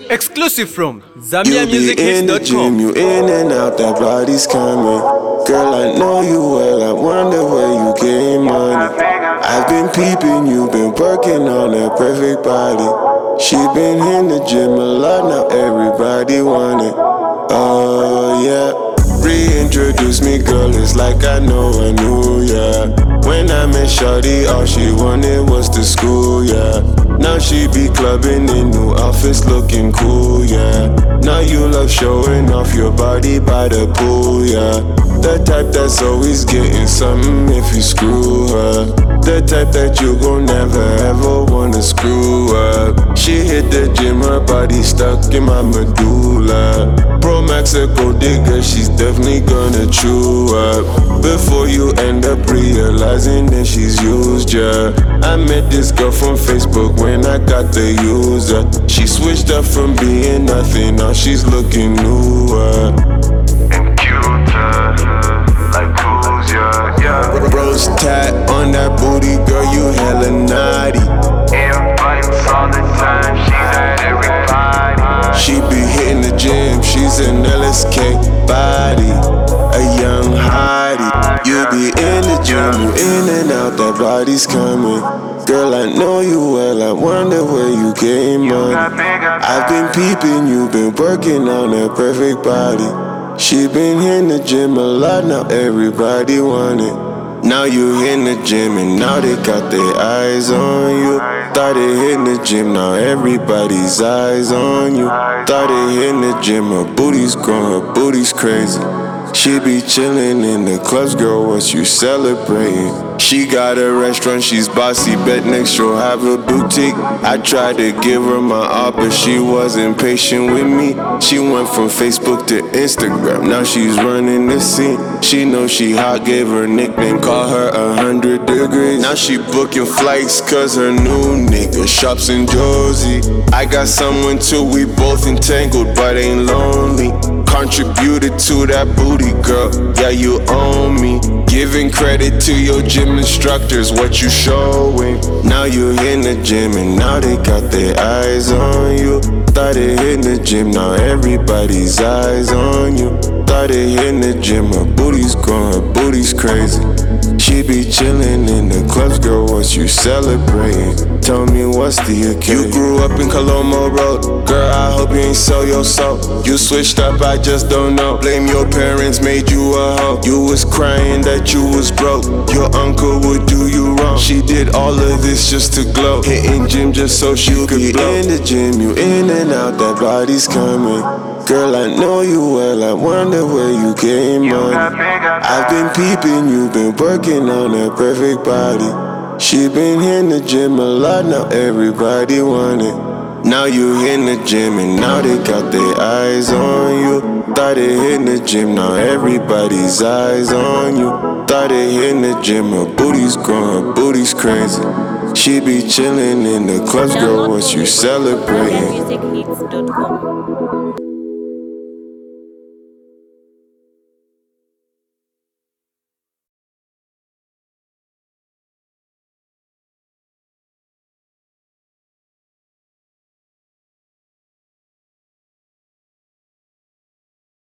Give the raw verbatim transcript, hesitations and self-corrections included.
Exclusive from You Zambia be Music in the Hits dot gym, com. you in and out, that body's coming. Girl, I know you well, I wonder where you getting money. I've been peeping, you've been working on that perfect body. She been in the gym a lot, now everybody want it. Oh yeah, reintroduce me, girl, it's like I know I knew ya. When I met Shawty, all she wanted was the school, yeah. Now she be clubbing in new outfits looking cool, yeah. Now you love showing off your body by the pool, yeah. The type that's always getting something if you screw her. The type that you gon' never ever wanna screw up. She hit the gym, her body stuck in my medulla. Pro Max a gold digger, she's definitely gonna chew up. Before you end up realizing that she's used ya. I met this girl from Facebook when I got the user. She switched up from being nothing, now she's looking newer and cuter, like who's ya, yeah. Rose tat on that booty, girl, you hella naughty. Invites all the time, she's at every party. She be hitting the gym, she's an L S K body, a young hottie. You be in the gym, you in and out, that body's coming. Girl, I know you well, I wonder where you getting money. I've been peeping, you've been working on that perfect body. She been in the gym a lot, now everybody want it. Now you in the gym and now they got their eyes on you. Started hitting the gym, now everybody's eyes on you. Started hitting the gym, her booty's growing, her booty's crazy. She be chillin' in the clubs, girl, what you celebrating? She got a restaurant, she's bossy, bet next she'll have a boutique. I tried to give her my all, but she wasn't patient with me. She went from Facebook to Instagram, now she's running the scene. She knows she hot, gave her nickname, call her a hundred degrees. Now she booking flights, cause her new nigga shops in Josie. I got someone too, we both entangled, but ain't lonely. Contributed to that booty, girl, yeah, you own me. Giving credit to your gym instructors, what you showing. Now you in the gym and now they got their eyes on you. Started hitting the gym, now everybody's eyes on you. Started hitting the gym, her booty's growing, her booty's crazy. She be chillin' in the clubs, girl, what you celebrating? Tell me what's the occasion? You grew up in Colombo Road, girl, I hope you ain't sell your soul. You switched up, I just don't know. Blame your parents, made you a hoe. You was crying that you was broke. Your uncle would do you wrong. She did all of this just to glow. Hitting gym just so she could be blow. In the gym, you in and out, that body's coming. Girl, I know you well, I wonder where you getting money. I've been peeping, you've been working on that perfect body. She been in the gym a lot, now everybody want it. Now you in the gym and now they got their eyes on you. Started hitting the gym, now everybody's eyes on you. Started hitting the gym, her booty's growing, her booty's crazy. She be chillin' in the clubs, girl, what you celebrating? Zambia Music Hits dot com.